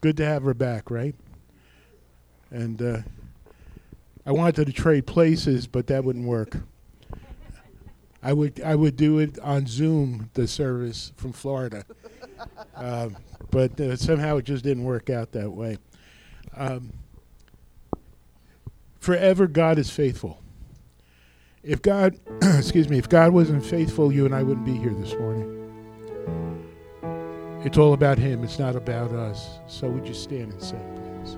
good to have her back, right? And I wanted to trade places, but that wouldn't work. I would do it on Zoom, the service from Florida, but somehow it just didn't work out that way. Forever, God is faithful. If God, if God wasn't faithful, you and I wouldn't be here this morning. It's all about Him. It's not about us. So would you stand and sing, please?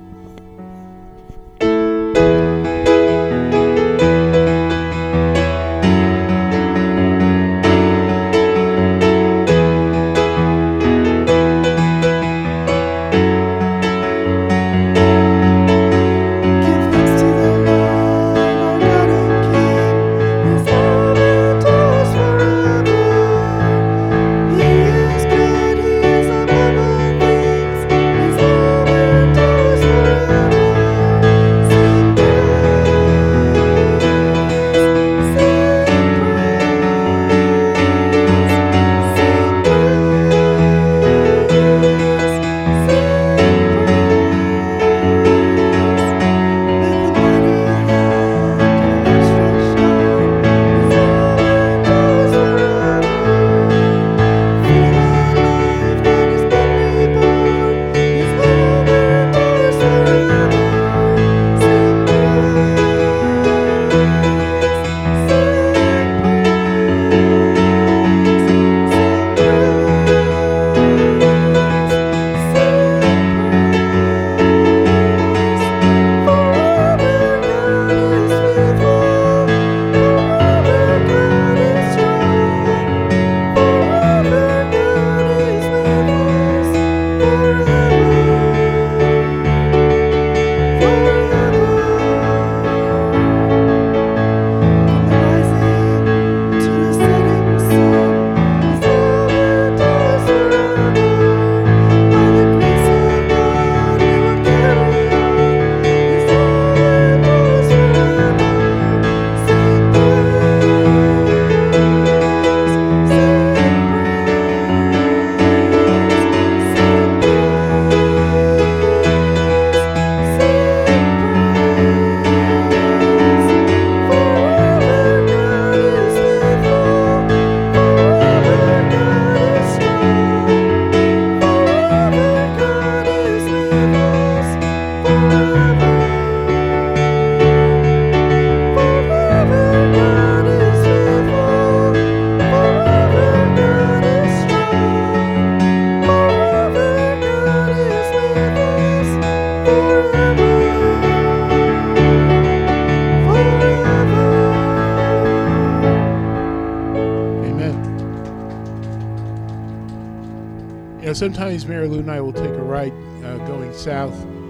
Sometimes Mary Lou and I will take a ride going south,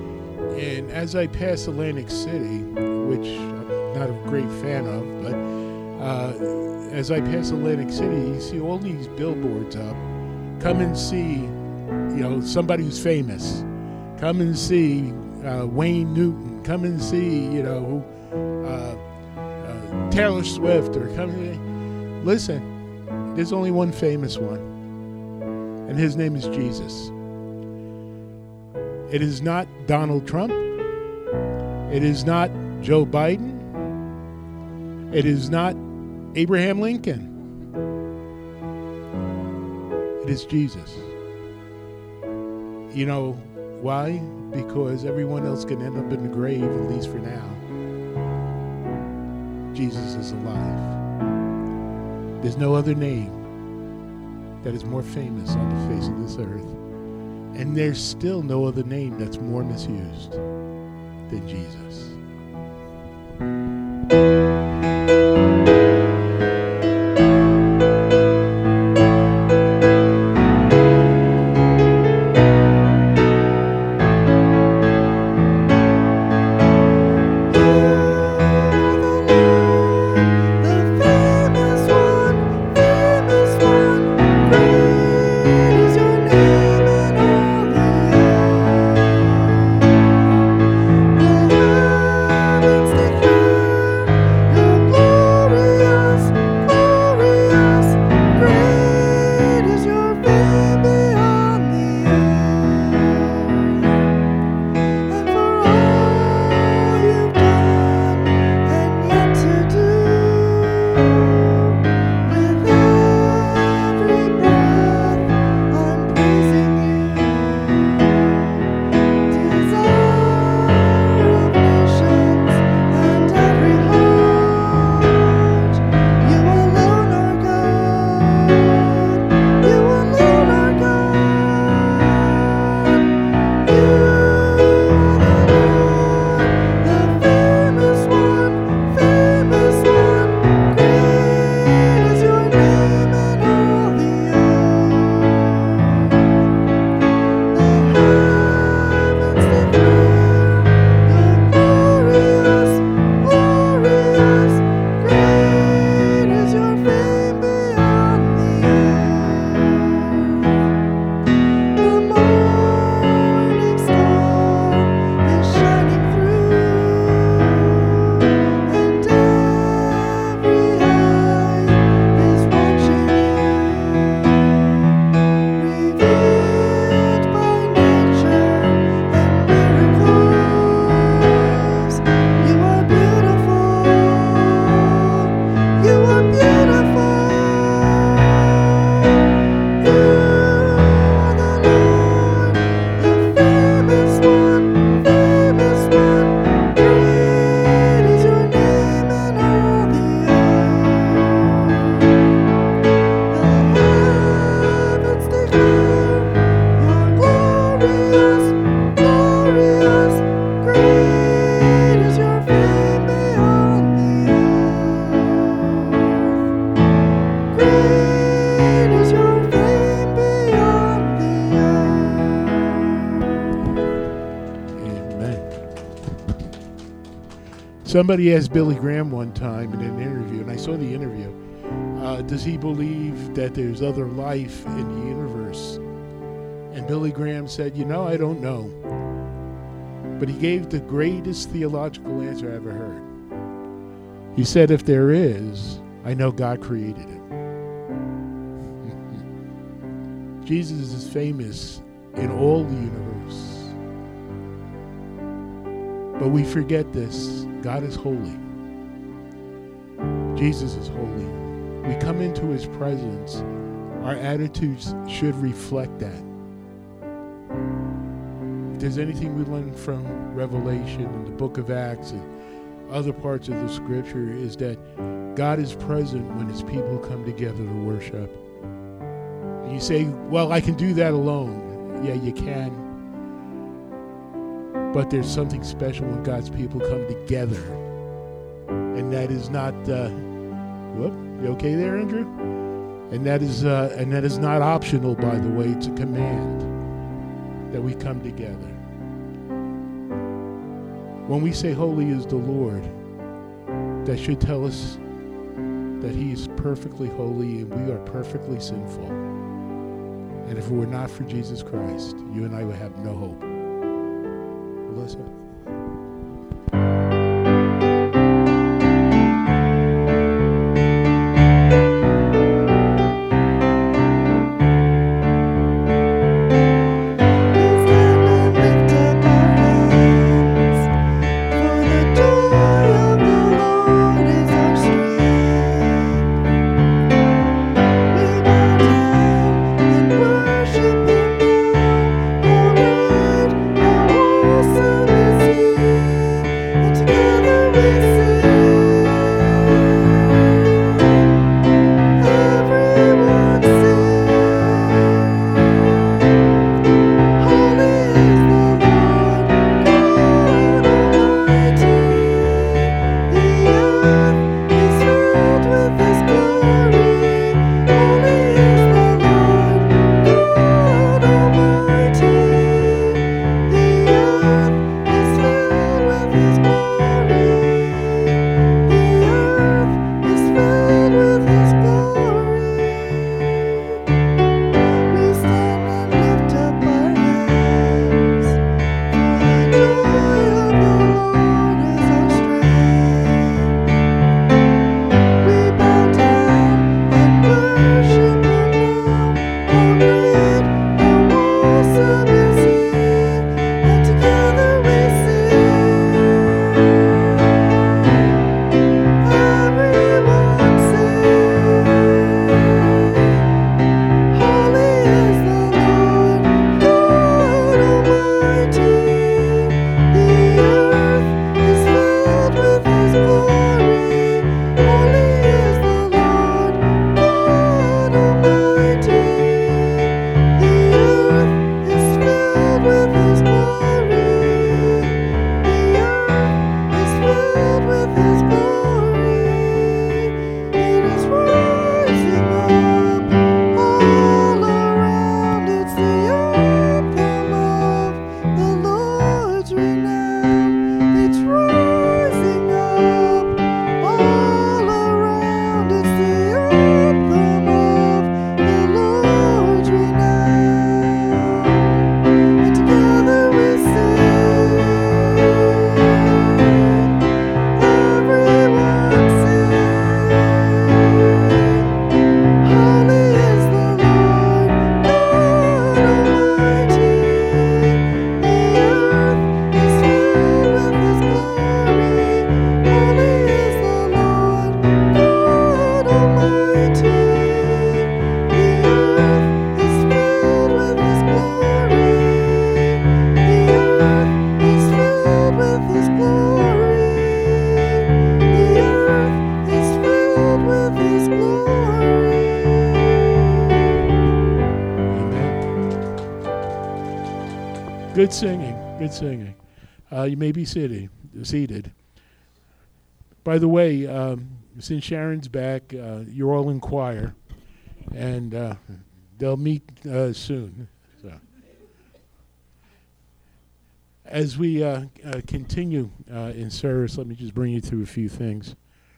and as I pass Atlantic City, which I'm not a great fan of, but as I pass Atlantic City, you see all these billboards up. Come and see, somebody who's famous. Come and see Wayne Newton. Come and see, Taylor Swift, or come and listen. There's only one famous one. And his name is Jesus. It is not Donald Trump. It is not Joe Biden. It is not Abraham Lincoln. It is Jesus. You know why? Because everyone else can end up in the grave, at least for now. Jesus is alive. There's no other name that is more famous on the face of this earth. And there's still no other name that's more misused than Jesus. Declare Somebody asked Billy Graham one time in an interview, and I saw the interview, does he believe that there's other life in the universe? And Billy Graham said, I don't know. But he gave the greatest theological answer I ever heard. He said, if there is, I know God created it. Jesus is famous in all the universe. But we forget this. God is holy. Jesus is holy. We come into his presence. Our attitudes should reflect that. If there's anything we learn from Revelation and the book of Acts and other parts of the scripture, is that God is present when his people come together to worship. And you say, well, I can do that alone. Yeah, you can. But there's something special when God's people come together. And that is not, you okay there, Andrew? And that is not optional, by the way. It's a command that we come together. When we say holy is the Lord, that should tell us that he is perfectly holy and we are perfectly sinful. And if it were not for Jesus Christ, you and I would have no hope. Melissa? Awesome is Good singing. Good singing. You may be seated. By the way, since Sharon's back, you're all in choir, and they'll meet soon. So, as we continue in service, let me just bring you through a few things.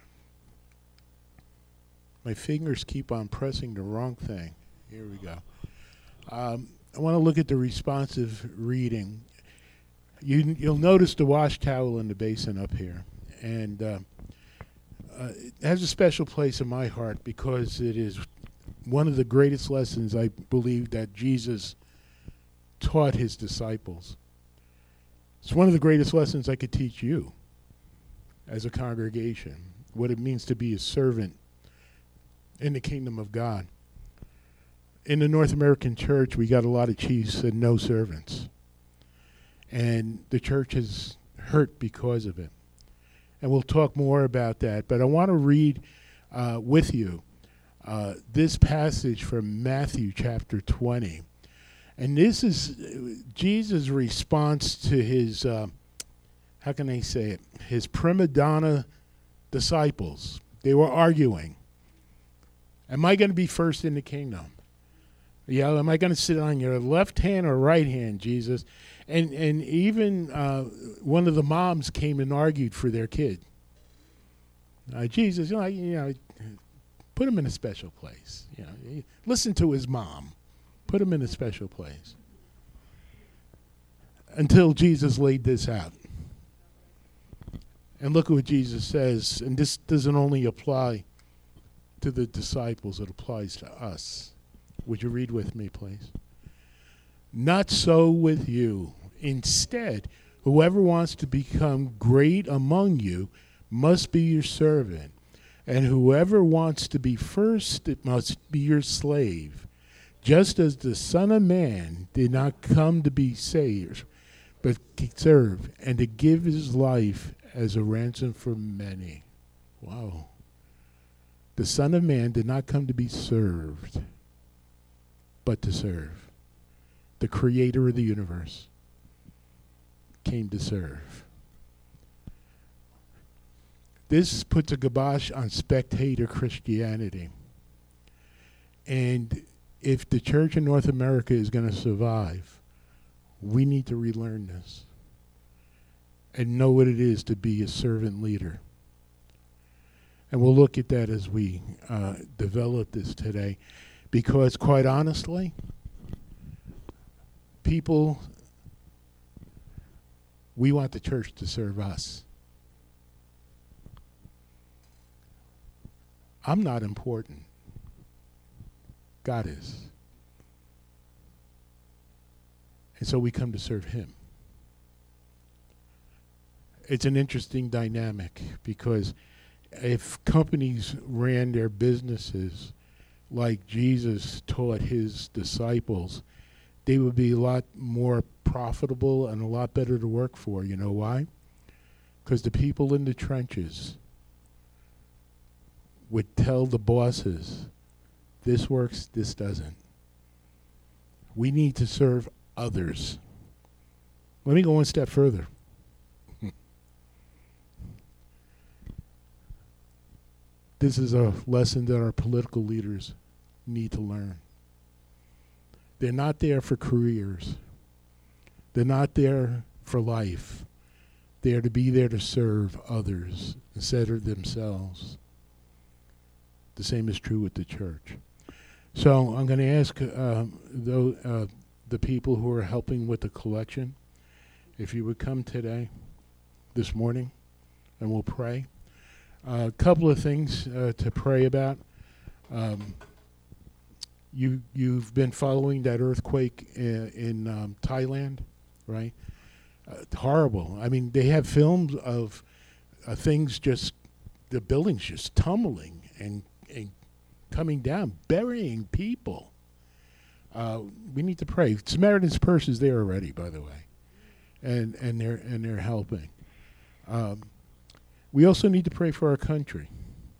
My fingers keep on pressing the wrong thing. Here we go. I want to look at the responsive reading. You'll notice the wash towel in the basin up here, and it has a special place in my heart because it is one of the greatest lessons I believe that Jesus taught his disciples. It's one of the greatest lessons I could teach you as a congregation, what it means to be a servant in the kingdom of God. In the North American church, we got a lot of chiefs and no servants. And the church is hurt because of it. And we'll talk more about that. But I want to read with you this passage from Matthew chapter 20. And this is Jesus' response to his, how can I say it, his prima donna disciples. They were arguing. Am I going to be first in the kingdom? Yeah, am I going to sit on your left hand or right hand, Jesus? And even one of the moms came and argued for their kid. Jesus, put him in a special place. Listen to his mom. Put him in a special place. Until Jesus laid this out. And look at what Jesus says. And this doesn't only apply to the disciples, it applies to us. Would you read with me, please? Not so with you. Instead, whoever wants to become great among you must be your servant. And whoever wants to be first, it must be your slave. Just as the Son of Man did not come to be saved, but serve, and to give his life as a ransom for many. Wow. The Son of Man did not come to be served, but to serve. The creator of the universe came to serve. This puts a kibosh on spectator Christianity. And if the church in North America is going to survive, we need to relearn this and know what it is to be a servant leader. And we'll look at that as we develop this today. Because quite honestly, people, we want the church to serve us. I'm not important. God is. And so we come to serve him. It's an interesting dynamic because if companies ran their businesses like Jesus taught his disciples, they would be a lot more profitable and a lot better to work for. You know why? Because the people in the trenches would tell the bosses, this works, this doesn't. We need to serve others. Let me go one step further. This is a lesson that our political leaders need to learn. They're not there for careers. They're not there for life. They are to be there to serve others instead of themselves. The same is true with the church. So I'm going to ask the people who are helping with the collection, if you would come today, this morning, and we'll pray. A couple of things to pray about. You've been following that earthquake in Thailand, right? Horrible. I mean, they have films of things just, the buildings just tumbling and coming down, burying people. We need to pray. Samaritan's Purse is there already, by the way, and they're helping. We also need to pray for our country.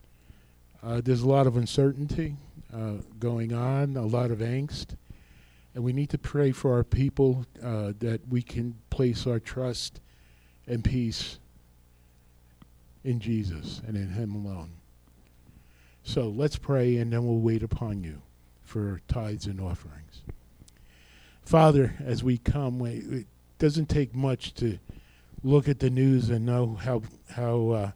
There's a lot of uncertainty going on, a lot of angst. And we need to pray for our people that we can place our trust and peace in Jesus and in him alone. So let's pray, and then we'll wait upon you for tithes and offerings. Father, as we come, it doesn't take much to look at the news and know how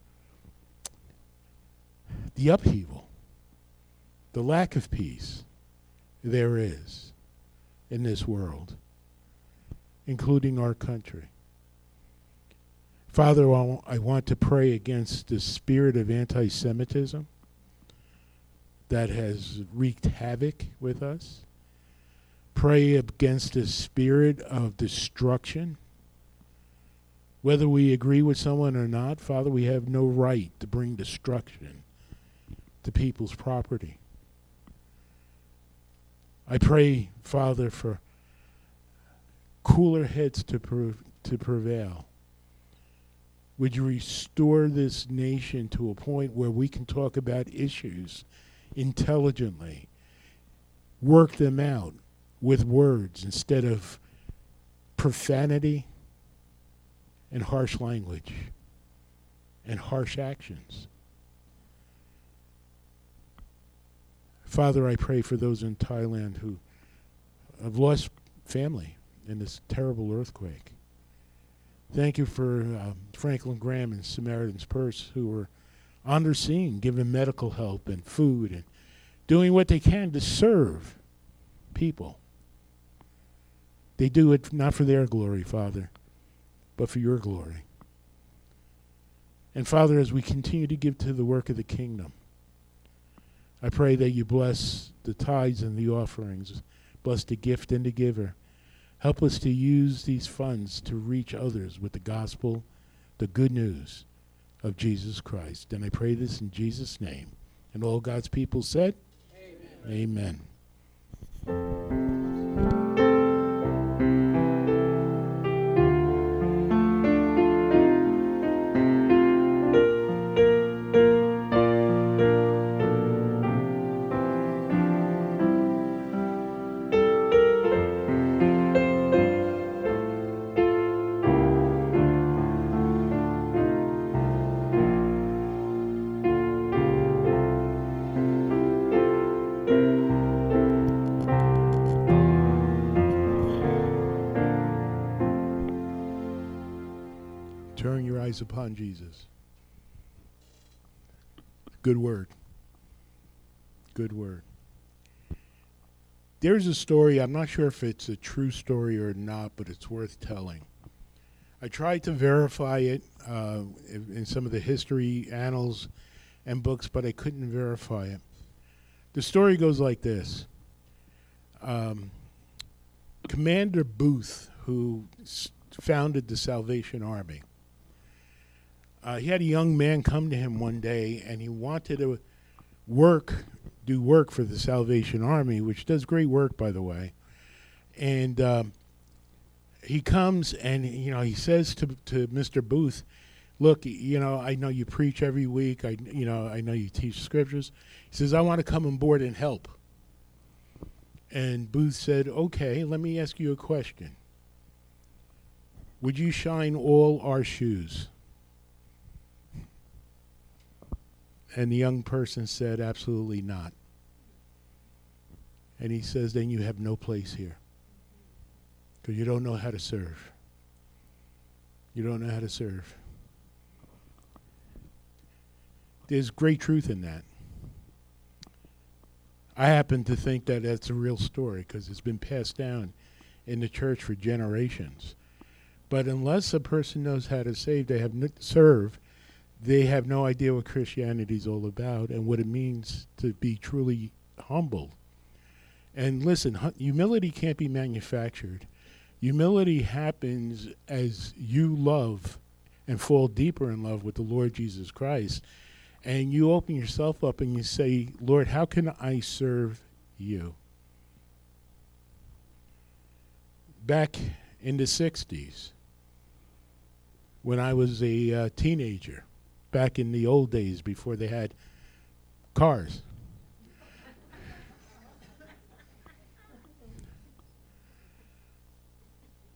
the upheaval, the lack of peace there is in this world, including our country. Father, I want to pray against the spirit of anti-Semitism that has wreaked havoc with us. Pray against the spirit of destruction. Whether we agree with someone or not, Father, we have no right to bring destruction to people's property. I pray, Father, for cooler heads to prevail. Would you restore this nation to a point where we can talk about issues intelligently, work them out with words instead of profanity and harsh language and harsh actions? Father, I pray for those in Thailand who have lost family in this terrible earthquake. Thank you for Franklin Graham and Samaritan's Purse, who were on the scene giving medical help and food and doing what they can to serve people. They do it not for their glory, Father, but for your glory. And Father, as we continue to give to the work of the kingdom, I pray that you bless the tithes and the offerings, bless the gift and the giver. Help us to use these funds to reach others with the gospel, the good news of Jesus Christ. And I pray this in Jesus' name. And all God's people said, Amen. Amen. Turn your eyes upon Jesus. Good word. Good word. There's a story, I'm not sure if it's a true story or not, but it's worth telling. I tried to verify it in some of the history annals and books, but I couldn't verify it. The story goes like this. Commander Booth, who founded the Salvation Army, he had a young man come to him one day, and he wanted to do work for the Salvation Army, which does great work, by the way. And he comes and he says to Mr. Booth, "Look, I know you preach every week. I know you teach scriptures." He says, "I want to come on board and help." And Booth said, "Okay, let me ask you a question. Would you shine all our shoes?" And the young person said, "Absolutely not." And he says, "Then you have no place here, because you don't know how to serve. You don't know how to serve." There's great truth in that. I happen to think that that's a real story, because it's been passed down in the church for generations. But unless a person knows how to serve, they have no idea what Christianity is all about and what it means to be truly humble. And listen, humility can't be manufactured. Humility happens as you love and fall deeper in love with the Lord Jesus Christ. And you open yourself up and you say, "Lord, how can I serve you?" Back in the 60s, when I was a teenager, back in the old days before they had cars.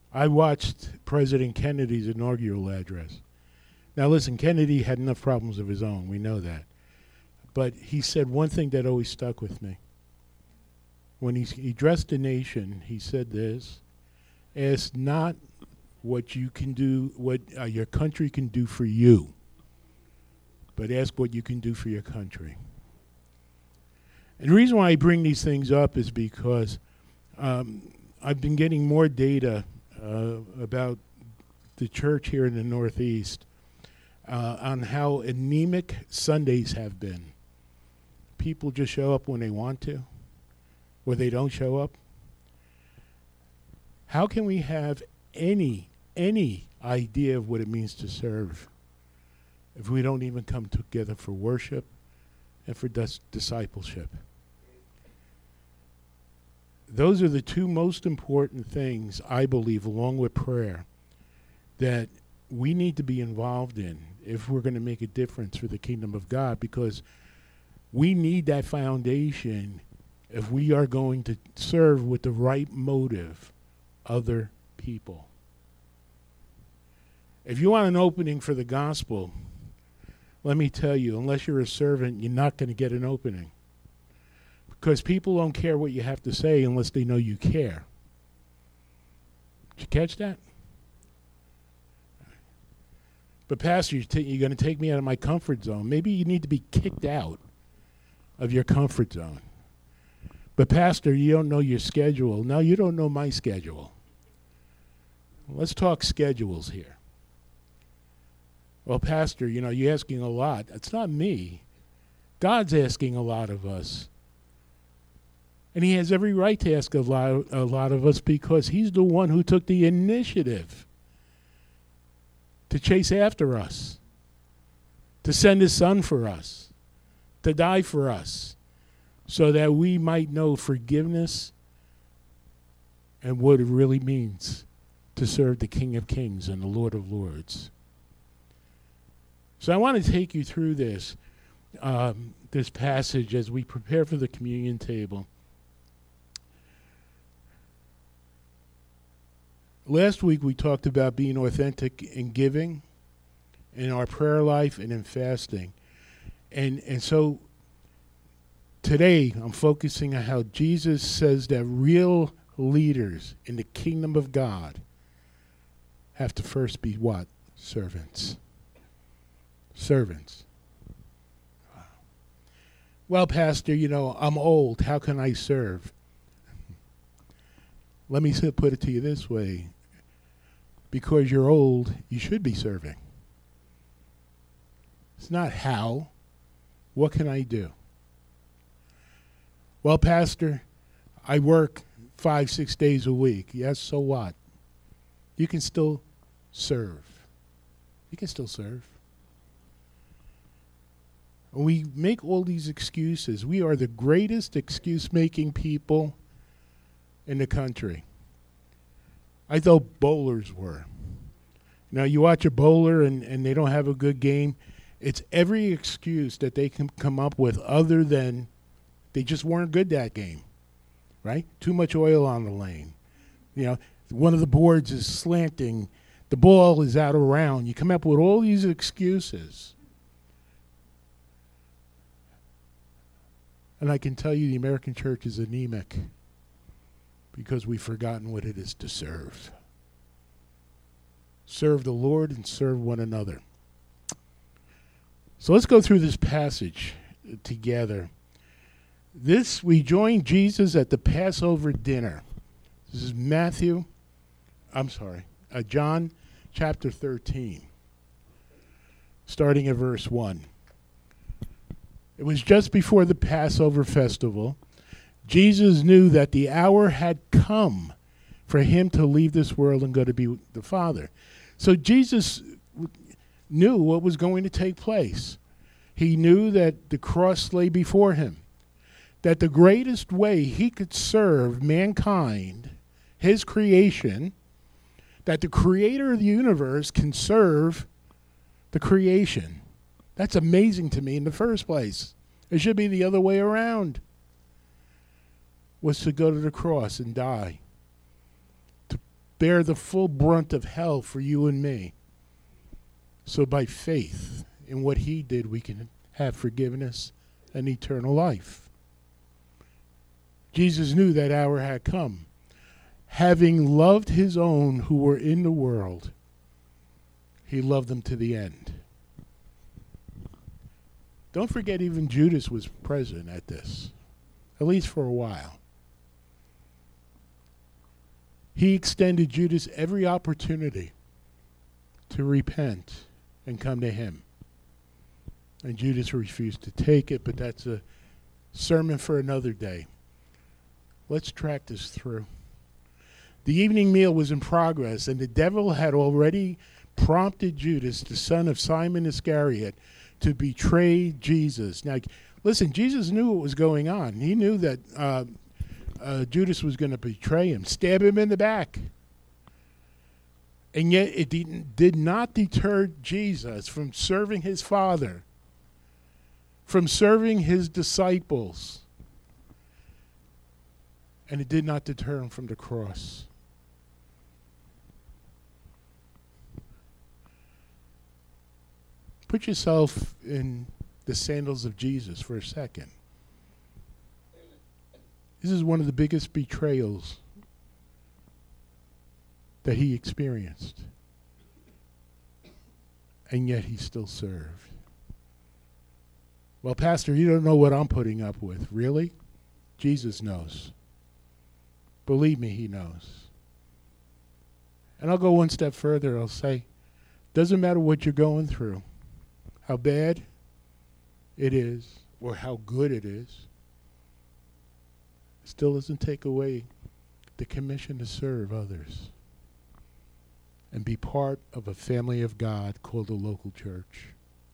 I watched President Kennedy's inaugural address. Now listen, Kennedy had enough problems of his own, we know that. But he said one thing that always stuck with me. When he addressed the nation, he said this: ask not what you can do, what your country can do for you, but ask what you can do for your country. And the reason why I bring these things up is because I've been getting more data about the church here in the Northeast on how anemic Sundays have been. People just show up when they want to, or they don't show up. How can we have any idea of what it means to serve if we don't even come together for worship and for discipleship? Those are the two most important things, I believe, along with prayer, that we need to be involved in if we're going to make a difference for the kingdom of God, because we need that foundation if we are going to serve with the right motive other people. If you want an opening for the gospel, let me tell you, unless you're a servant, you're not going to get an opening. Because people don't care what you have to say unless they know you care. Did you catch that? But Pastor, you're going to take me out of my comfort zone. Maybe you need to be kicked out of your comfort zone. But Pastor, you don't know your schedule. No, you don't know my schedule. Let's talk schedules here. Well, Pastor, you're asking a lot. It's not me. God's asking a lot of us. And he has every right to ask a lot of us, because he's the one who took the initiative to chase after us, to send his son for us, to die for us, so that we might know forgiveness and what it really means to serve the King of Kings and the Lord of Lords. So I want to take you through this passage as we prepare for the communion table. Last week we talked about being authentic in giving, in our prayer life, and in fasting. And so today I'm focusing on how Jesus says that real leaders in the kingdom of God have to first be what? Servants. Servants. Well, Pastor, I'm old. How can I serve? Let me put it to you this way. Because you're old, you should be serving. It's not how. What can I do? Well, Pastor, I work 5-6 days a week. Yes, so what? You can still serve. You can still serve. We make all these excuses. We are the greatest excuse-making people in the country. I thought bowlers were. Now, you watch a bowler and they don't have a good game. It's every excuse that they can come up with other than they just weren't good that game, right? Too much oil on the lane. One of the boards is slanting. The ball is out of round. You come up with all these excuses. And I can tell you the American church is anemic because we've forgotten what it is to serve. Serve the Lord and serve one another. So let's go through this passage together. We join Jesus at the Passover dinner. This is John chapter 13, starting at verse 1. It was just before the Passover festival. Jesus knew that the hour had come for him to leave this world and go to be with the Father. So Jesus knew what was going to take place. He knew that the cross lay before him, that the greatest way he could serve mankind, his creation, that the creator of the universe can serve the creation. That's amazing to me in the first place. It should be the other way around. Was to go to the cross and die. bear the full brunt of hell for you and me. So by faith in what he did, we can have forgiveness and eternal life. Jesus knew that hour had come. Having loved his own who were in the world, he loved them to the end. Don't forget, even Judas was present at this, at least for a while. He extended Judas every opportunity to repent and come to him. And Judas refused to take it, but that's a sermon for another day. Let's track this through. The evening meal was in progress, and the devil had already prompted Judas, the son of Simon Iscariot, to betray Jesus. Now, listen, Jesus knew what was going on. He knew that Judas was going to betray him, stab him in the back. And yet it did not deter Jesus from serving his Father, from serving his disciples. And it did not deter him from the cross. Put yourself in the sandals of Jesus for a second. This is one of the biggest betrayals that he experienced. And yet he still served. Well, Pastor, you don't know what I'm putting up with. Really? Jesus knows. Believe me, he knows. And I'll go one step further. I'll say, doesn't matter what you're going through, how bad it is, or how good it is, it still doesn't take away the commission to serve others and be part of a family of God called a local church.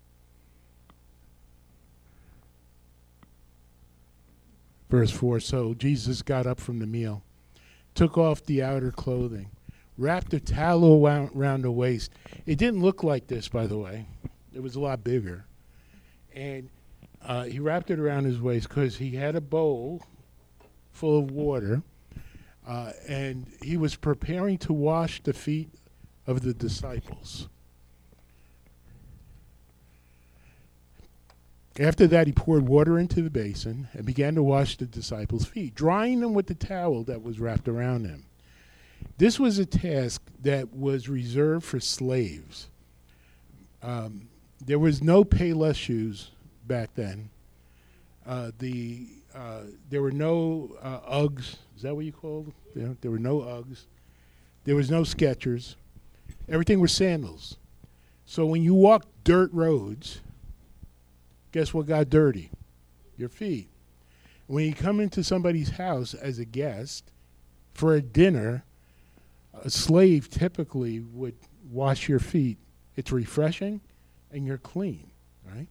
Verse 4, so Jesus got up from the meal, took off the outer clothing, wrapped a towel around the waist. It didn't look like this, by the way. It was a lot bigger. And he wrapped it around his waist because he had a bowl full of water, and he was preparing to wash the feet of the disciples. After that, he poured water into the basin and began to wash the disciples' feet, drying them with the towel that was wrapped around them. This was a task that was reserved for slaves. There was no Payless shoes back then. There were no Uggs. Is that what you called them? There were no Uggs. There was no Skechers. Everything was sandals. So when you walked dirt roads, guess what got dirty? Your feet. When you come into somebody's house as a guest for a dinner, a slave typically would wash your feet. It's refreshing and you're clean, right?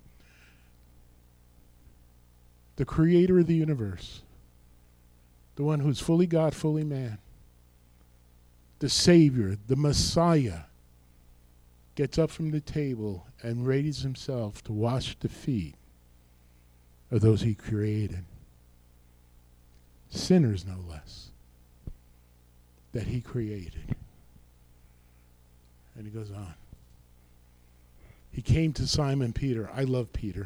The creator of the universe, the one who's fully God, fully man, the Savior, the Messiah, gets up from the table and raises himself to wash the feet of those he created. Sinners, no less, that he created. And he goes on. He came to Simon Peter. I love Peter.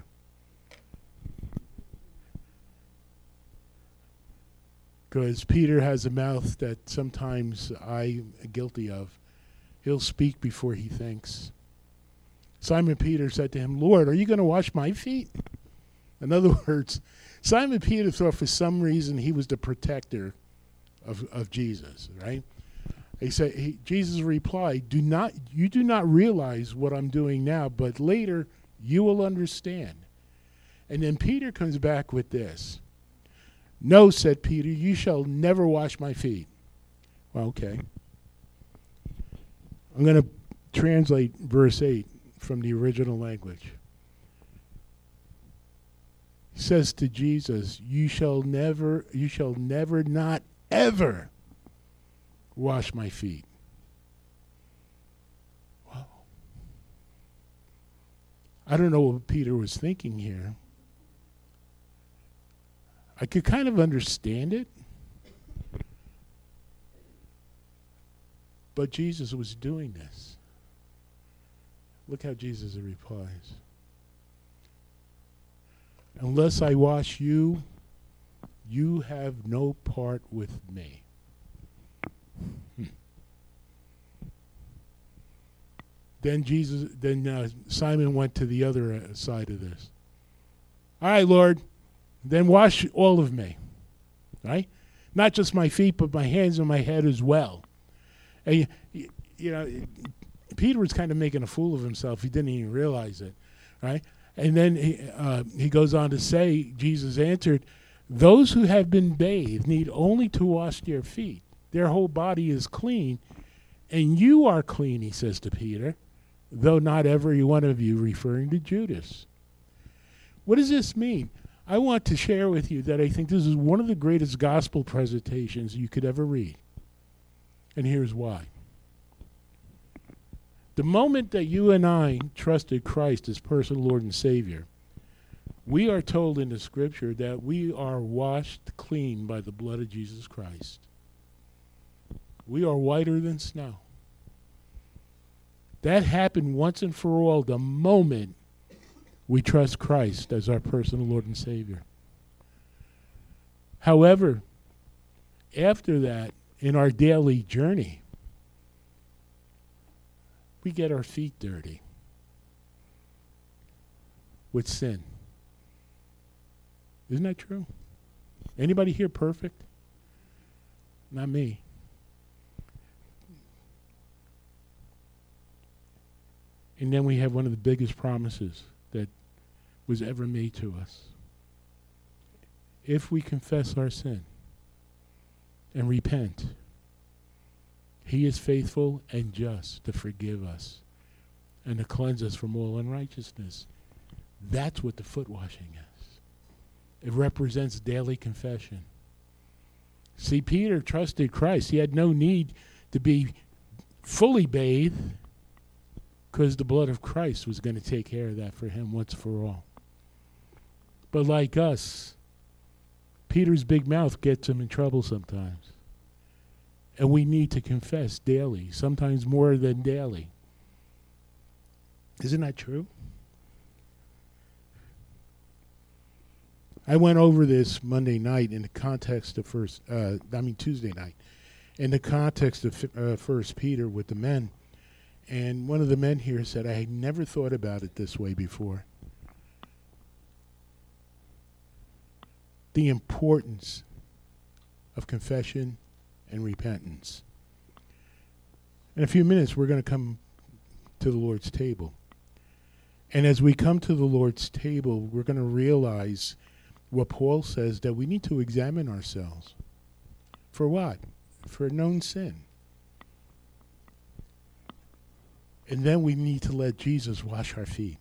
Because Peter has a mouth that sometimes I'm guilty of. He'll speak before he thinks. Simon Peter said to him, Lord, are you going to wash my feet? In other words, Simon Peter thought for some reason he was the protector of Jesus, right? He said, Jesus replied, you do not realize what I'm doing now, but later you will understand. And then Peter comes back with this. No, said Peter, you shall never wash my feet. Well, okay. I'm going to translate verse 8 from the original language. He says to Jesus, you shall never, not ever wash my feet. Wow. I don't know what Peter was thinking here. I could kind of understand it. But Jesus was doing this. Look how Jesus replies. Unless I wash you, you have no part with me. Then Simon went to the other side of this. All right, Lord, then wash all of me, right? Not just my feet, but my hands and my head as well. And, Peter was kind of making a fool of himself. He didn't even realize it, right? And then he goes on to say, Jesus answered, those who have been bathed need only to wash their feet. Their whole body is clean, and you are clean, he says to Peter, though not every one of you, referring to Judas. What does this mean? I want to share with you that I think this is one of the greatest gospel presentations you could ever read. And here's why. The moment that you and I trusted Christ as personal Lord and Savior, we are told in the scripture that we are washed clean by the blood of Jesus Christ. We are whiter than snow. That happened once and for all the moment we trust Christ as our personal Lord and Savior. However, after that, in our daily journey, we get our feet dirty with sin. Isn't that true? Anybody here perfect? Not me. And then we have one of the biggest promises that was ever made to us. If we confess our sin and repent, he is faithful and just to forgive us and to cleanse us from all unrighteousness. That's what the foot washing is. It represents daily confession. See, Peter trusted Christ. He had no need to be fully bathed because the blood of Christ was going to take care of that for him once for all. But like us, Peter's big mouth gets him in trouble sometimes. And we need to confess daily, sometimes more than daily. Isn't that true? I went over this Monday night in the context of Tuesday night, in the context of 1 Peter with the men. And one of the men here said, I had never thought about it this way before. The importance of confession and repentance. In a few minutes, we're going to come to the Lord's table. And as we come to the Lord's table, we're going to realize what Paul says, that we need to examine ourselves. For what? For known sin. And then we need to let Jesus wash our feet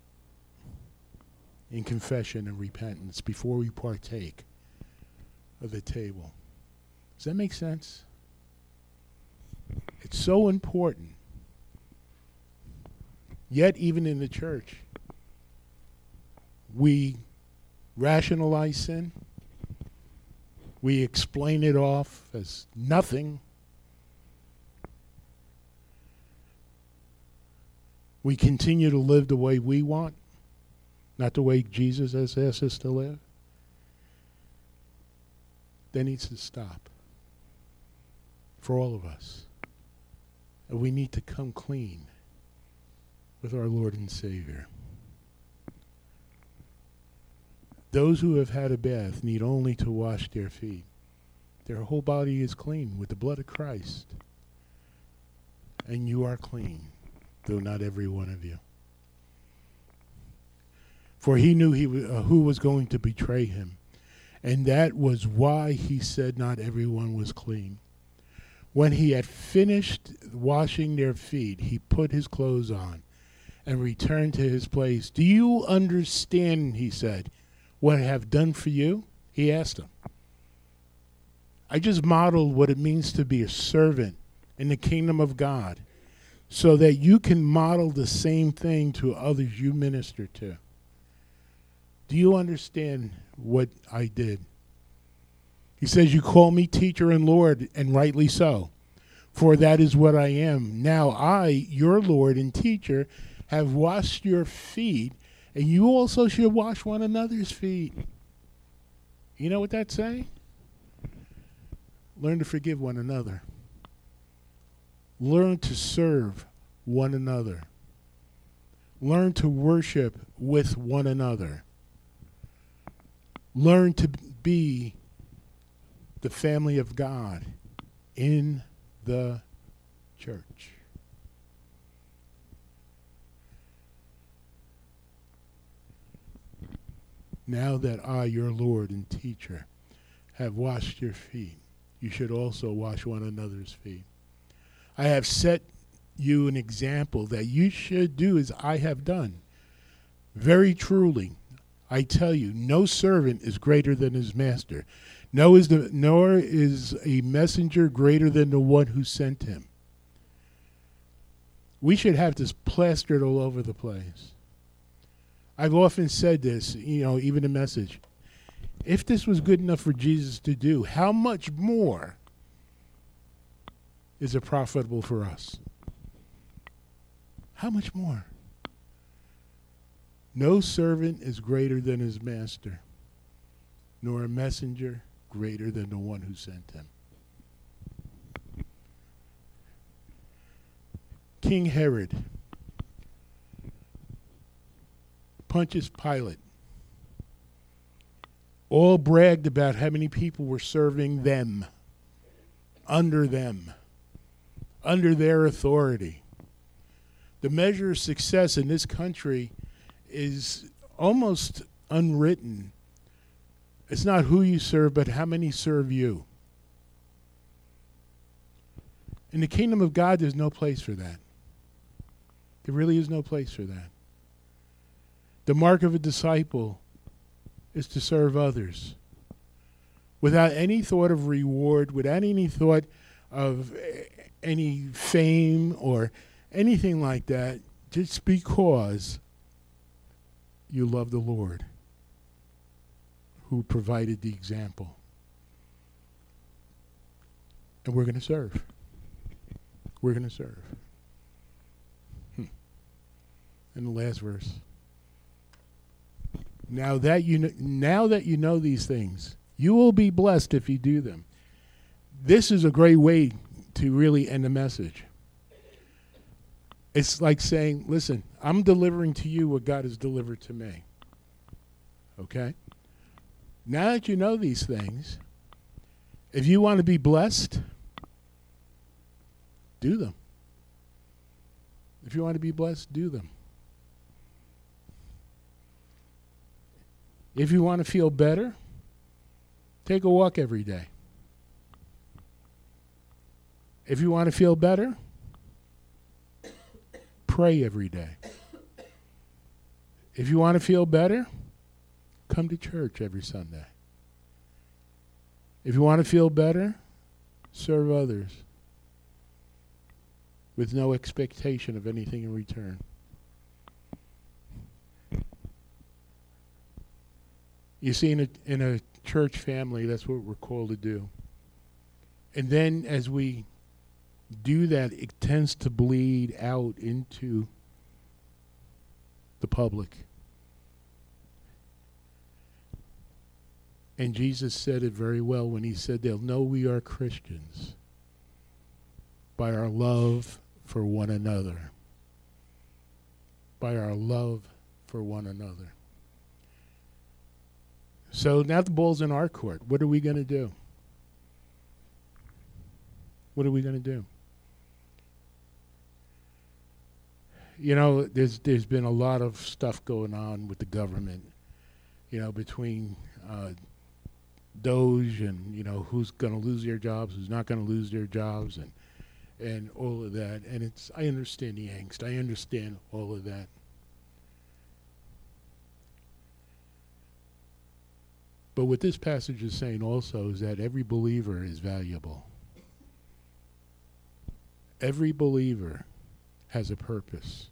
in confession and repentance before we partake of the table. Does that make sense? It's so important. Yet even in the church, we rationalize sin. We explain it off as nothing. We continue to live the way we want, not the way Jesus has asked us to live. That needs to stop for all of us. And we need to come clean with our Lord and Savior. Those who have had a bath need only to wash their feet. Their whole body is clean with the blood of Christ. And you are clean, though not every one of you. For he knew who was going to betray him. And that was why he said not everyone was clean. When he had finished washing their feet, he put his clothes on and returned to his place. Do you understand, he said, what I have done for you? He asked them. I just modeled what it means to be a servant in the kingdom of God so that you can model the same thing to others you minister to. Do you understand what I did? He says, you call me teacher and Lord, and rightly so. for that is what I am. Now I, your Lord and teacher, have washed your feet, and you also should wash one another's feet. You know what that's saying? Learn to forgive one another. Learn to serve one another. Learn to worship with one another. Learn to be the family of God in the church. Now that I, your Lord and teacher, have washed your feet, you should also wash one another's feet. I have set you an example that you should do as I have done. Very truly, I tell you, no servant is greater than his master, nor is a messenger greater than the one who sent him. We should have this plastered all over the place. I've often said this, even in Message. If this was good enough for Jesus to do, how much more is it profitable for us? How much more? No servant is greater than his master, nor a messenger greater than the one who sent him. King Herod, Pontius Pilate, all bragged about how many people were serving them, under their authority. The measure of success in this country is almost unwritten. It's not who you serve, but how many serve you. In the kingdom of God, there's no place for that. There really is no place for that. The mark of a disciple is to serve others without any thought of reward, without any thought of any fame or anything like that, just because you love the Lord who provided the example. And we're going to serve. We're going to serve. In the last verse. Now that you know these things, you will be blessed if you do them. This is a great way to really end the message. It's like saying, listen, I'm delivering to you what God has delivered to me. Okay? Now that you know these things, if you want to be blessed, do them. If you want to be blessed, do them. If you want to feel better, take a walk every day. If you want to feel better, pray every day. If you want to feel better, come to church every Sunday. If you want to feel better, serve others with no expectation of anything in return. You see, in a church family, that's what we're called to do. And then as we do that, it tends to bleed out into the public. And Jesus said it very well when he said, they'll know we are Christians by our love for one another. By our love for one another. So now the ball's in our court. What are we going to do? What are we going to do? You know, there's been a lot of stuff going on with the government, between DOGE and, who's going to lose their jobs, who's not going to lose their jobs, and all of that. And I understand the angst. I understand all of that. But what this passage is saying also is that every believer is valuable. Every believer has a purpose.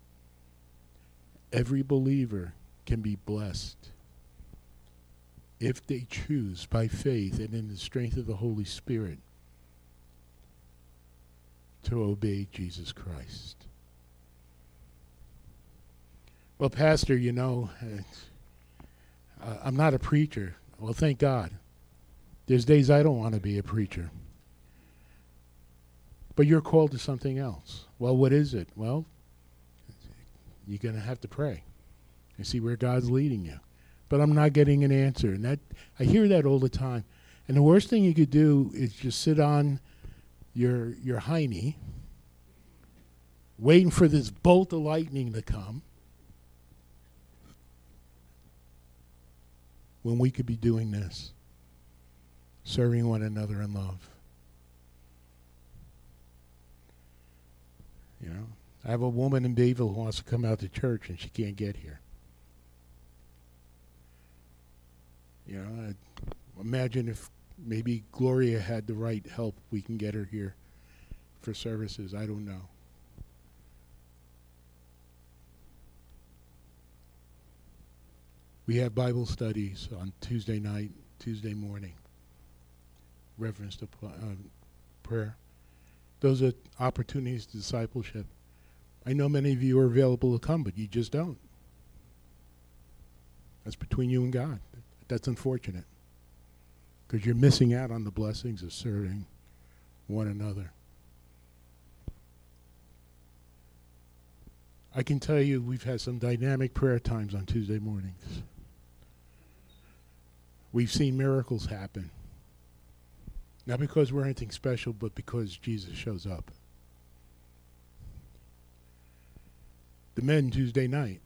Every believer can be blessed if they choose by faith and in the strength of the Holy Spirit to obey Jesus Christ. Well, Pastor, I'm not a preacher. Well, thank God. There's days I don't want to be a preacher. But you're called to something else. Well, what is it? Well, you're going to have to pray and see where God's leading you. But I'm not getting an answer. And I hear that all the time. And the worst thing you could do is just sit on your hiney, waiting for this bolt of lightning to come, when we could be doing this, serving one another in love. I have a woman in Bayville who wants to come out to church and she can't get here. Imagine if maybe Gloria had the right help, we can get her here for services. I don't know. We have Bible studies on Tuesday night, Tuesday morning. Reference to prayer. Those are opportunities to discipleship. I know many of you are available to come, but you just don't. That's between you and God. That's unfortunate, because you're missing out on the blessings of serving one another. I can tell you we've had some dynamic prayer times on Tuesday mornings. We've seen miracles happen. Not because we're anything special, but because Jesus shows up. The men Tuesday night.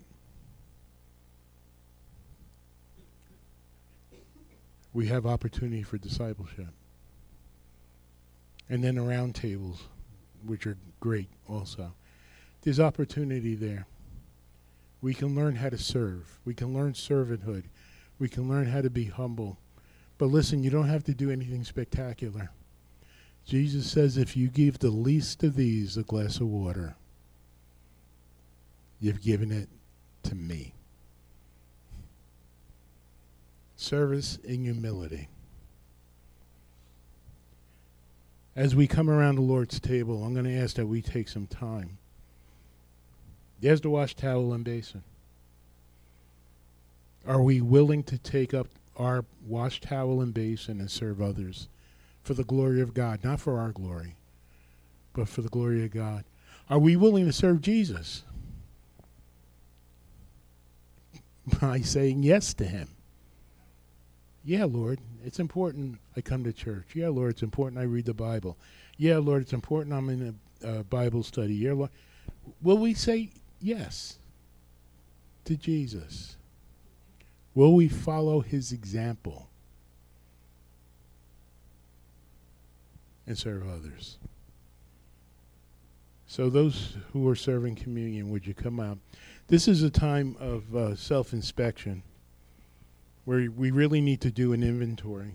We have opportunity for discipleship. And then the round tables, which are great also. There's opportunity there. We can learn how to serve. We can learn servanthood. We can learn how to be humble. But listen, you don't have to do anything spectacular. Jesus says, if you give the least of these a glass of water, you've given it to me. Service in humility. As we come around the Lord's table, I'm going to ask that we take some time. There's the wash towel and basin. Are we willing to take up our wash towel and basin and serve others for the glory of God? Not for our glory, but for the glory of God. Are we willing to serve Jesus by saying yes to him? Yeah, Lord, it's important I come to church. Yeah, Lord, it's important I read the Bible. Yeah, Lord, it's important I'm in a Bible study. Yeah, Lord. Will we say yes to Jesus? Will we follow his example and serve others? So those who are serving communion, would you come out? This is a time of self-inspection where we really need to do an inventory.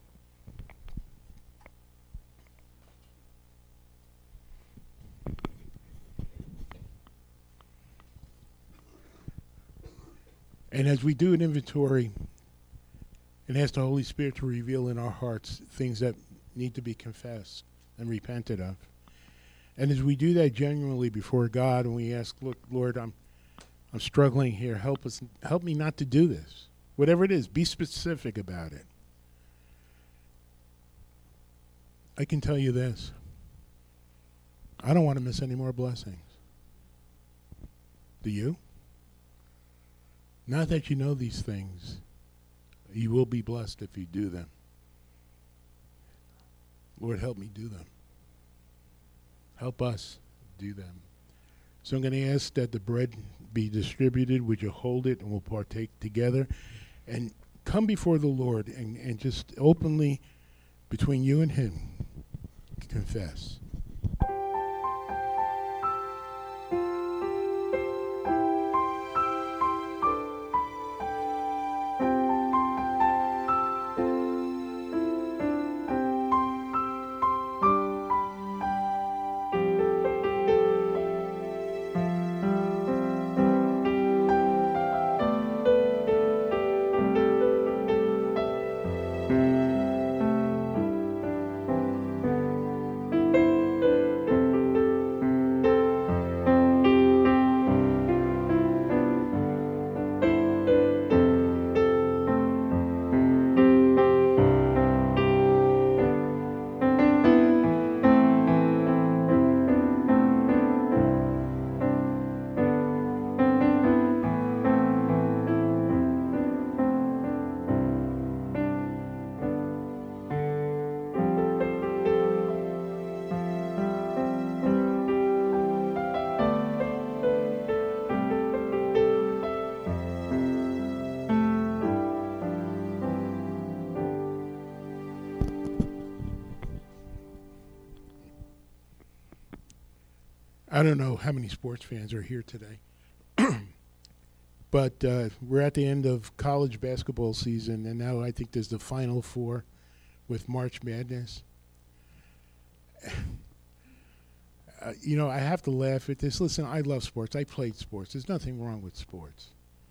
And as we do an inventory, and ask the Holy Spirit to reveal in our hearts things that need to be confessed and repented of. And as we do that genuinely before God, and we ask, look, Lord, I'm struggling here. Help me not to do this. Whatever it is, be specific about it. I can tell you this. I don't want to miss any more blessings. Do you? Not that you know these things. You will be blessed if you do them. Lord, help me do them. Help us do them. So I'm going to ask that the bread be distributed. Would you hold it and we'll partake together? And come before the Lord and just openly, between you and him, confess. I don't know how many sports fans are here today, but we're at the end of college basketball season, and now I think there's the Final Four with March Madness. I have to laugh at this. Listen, I love sports. I played sports. There's nothing wrong with sports.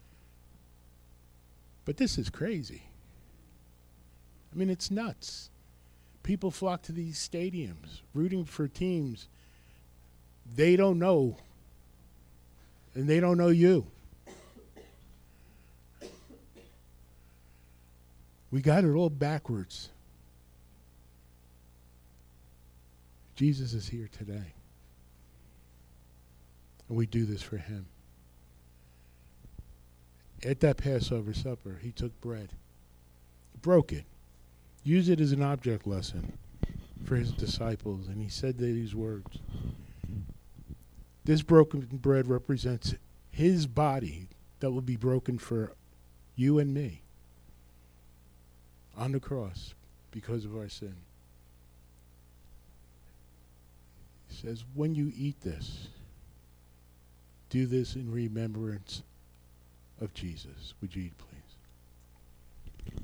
But this is crazy. I mean, it's nuts. People flock to these stadiums, rooting for teams they don't know, and they don't know you. We got it all backwards. Jesus is here today. And we do this for him. At that Passover supper, he took bread, broke it, used it as an object lesson for his disciples, and he said these words. This broken bread represents his body that will be broken for you and me on the cross because of our sin. He says, when you eat this, do this in remembrance of Jesus. Would you eat, please?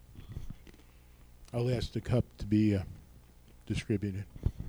I'll ask the cup to be distributed.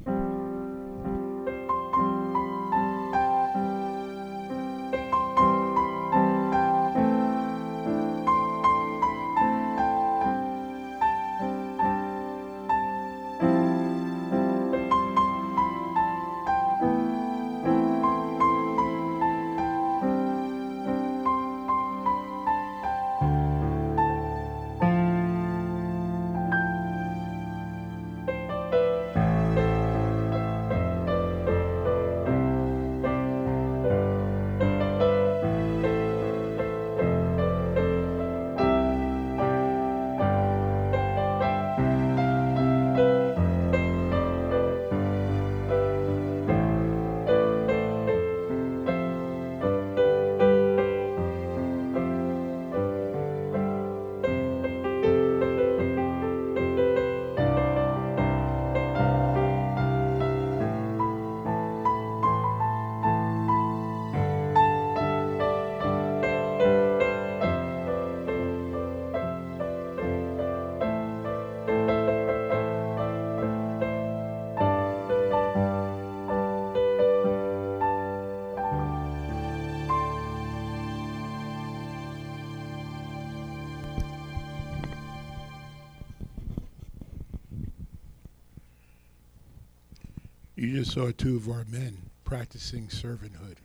You just saw two of our men practicing servanthood,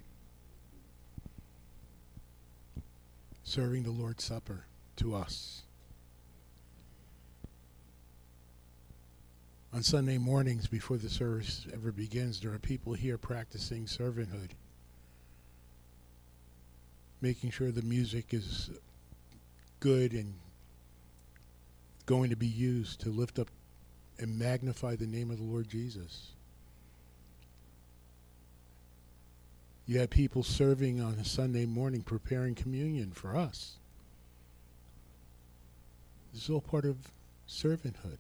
serving the Lord's Supper to us. On Sunday mornings before the service ever begins, there are people here practicing servanthood, making sure the music is good and going to be used to lift up and magnify the name of the Lord Jesus. You had people serving on a Sunday morning preparing communion for us. This is all part of servanthood.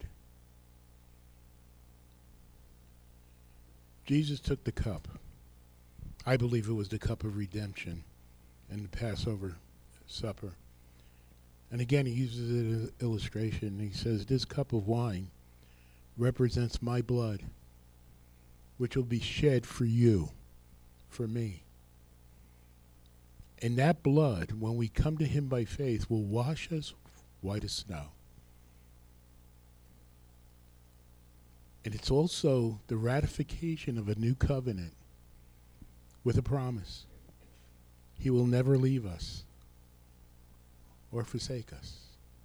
Jesus took the cup. I believe it was the cup of redemption in the Passover supper. And again, he uses it as an illustration. He says, this cup of wine represents my blood, which will be shed for you, for me. And that blood, when we come to him by faith, will wash us white as snow. And it's also the ratification of a new covenant with a promise. He will never leave us or forsake us.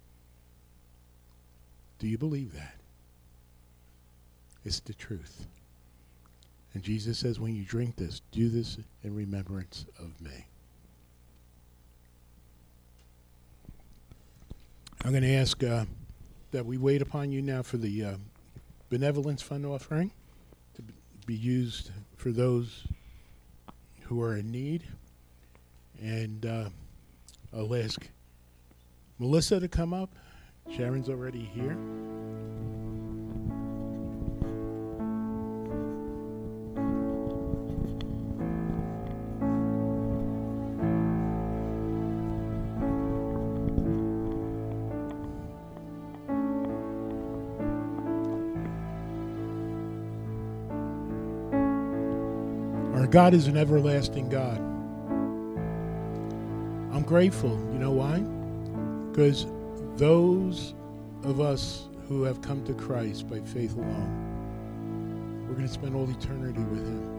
Do you believe that? It's the truth. And Jesus says, when you drink this, do this in remembrance of me. I'm going to ask that we wait upon you now for the benevolence fund offering to be used for those who are in need. And I'll ask Melissa to come up. Sharon's already here. God is an everlasting God. I'm grateful. You know why? Because those of us who have come to Christ by faith alone, we're going to spend all eternity with him.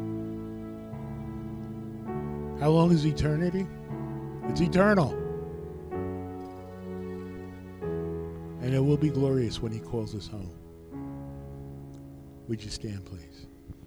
How long is eternity? It's eternal. And it will be glorious when he calls us home. Would you stand, please?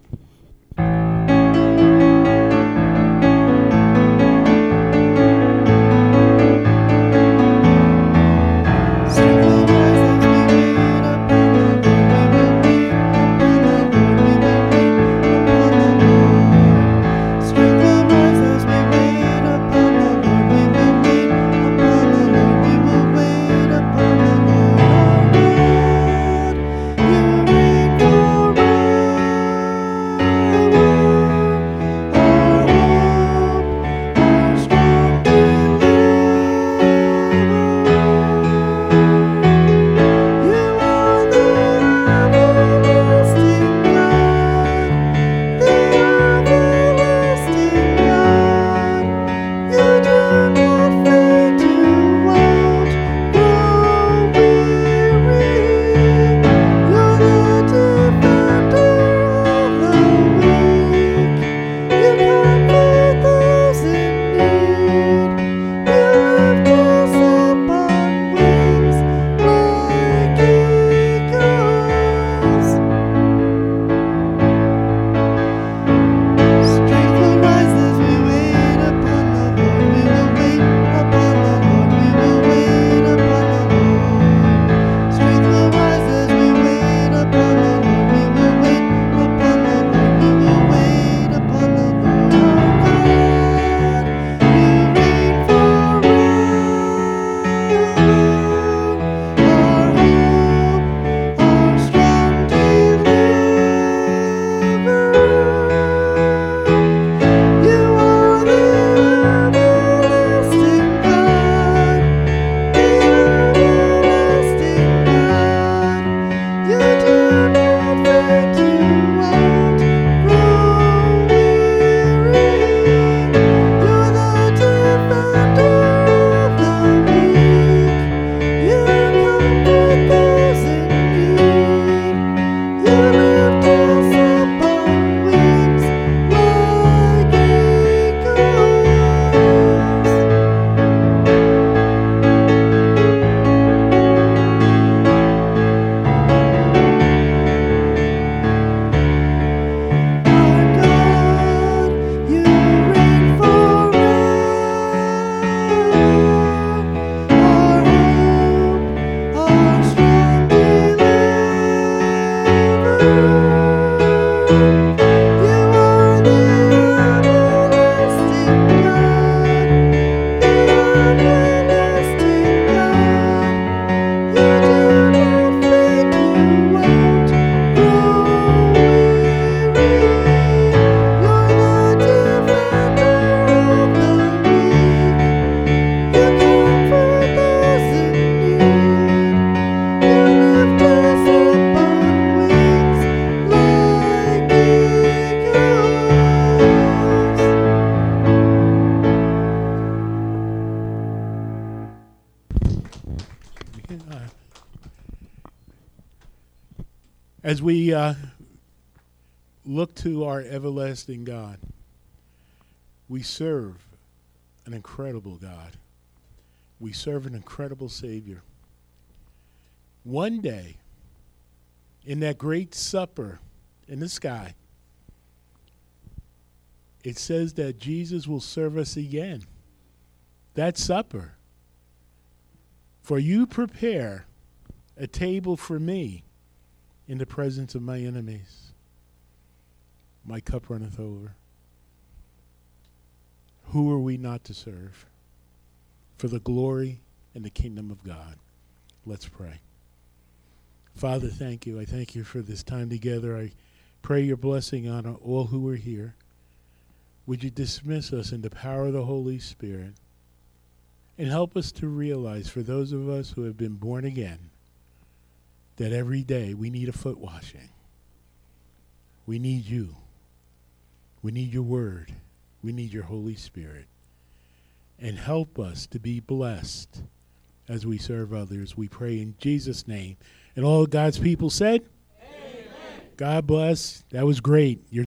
As we look to our everlasting God, we serve an incredible God. We serve an incredible Savior. One day, in that great supper in the sky, it says that Jesus will serve us again. That supper. For you prepare a table for me in the presence of my enemies. My cup runneth over. Who are we not to serve? For the glory and the kingdom of God. Let's pray. Father, thank you. I thank you for this time together. I pray your blessing on all who are here. Would you dismiss us in the power of the Holy Spirit and help us to realize, for those of us who have been born again, that every day we need a foot washing. We need you. We need your word. We need your Holy Spirit. And help us to be blessed as we serve others. We pray in Jesus' name. And all God's people said, Amen. God bless. That was great.